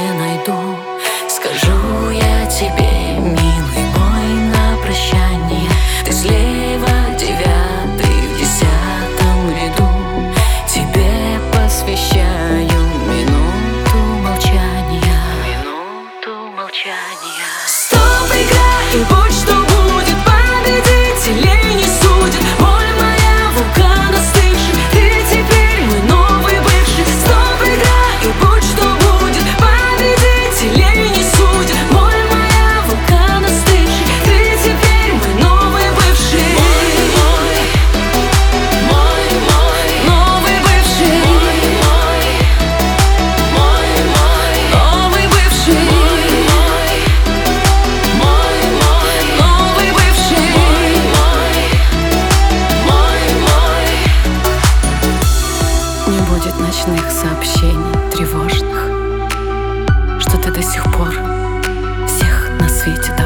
не найду. Скажу я тебе, милый мой, на прощание: ты слева, девятый в 10-м ряду. Тебе посвящаю минуту молчания. Минуту молчания. Стоп, игра, и будь что будет, победителей не судят. Боль моя, вулкан остывший, ты теперь мой новый бывший. Стоп, игра, и будь что будет, победителей не судят. Боль моя, вулкан остывший, ты теперь мой новый бывший. Новый бывший. Новый бывший. Новый бывший. Не будет ночных сообщений тревожных, что ты до сих пор всех на свете